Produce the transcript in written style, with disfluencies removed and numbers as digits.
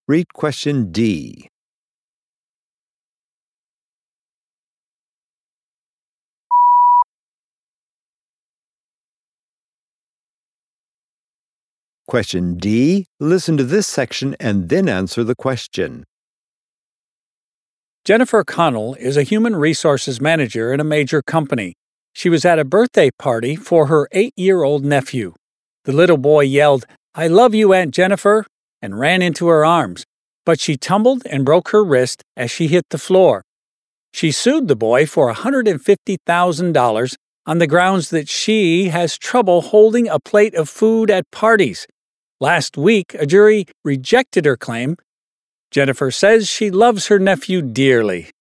Read question D. Question D. Listen to this section and then answer the question. Jennifer Connell is a human resources manager in a major company. She was at a birthday party for her 8-year-old nephew. The little boy yelled, "I love you, Aunt Jennifer," and ran into her arms, but she tumbled and broke her wrist as she hit the floor. She sued the boy for $150,000 on the grounds that she has trouble holding a plate of food at parties. Last week, a jury rejected her claim. Jennifer says she loves her nephew dearly.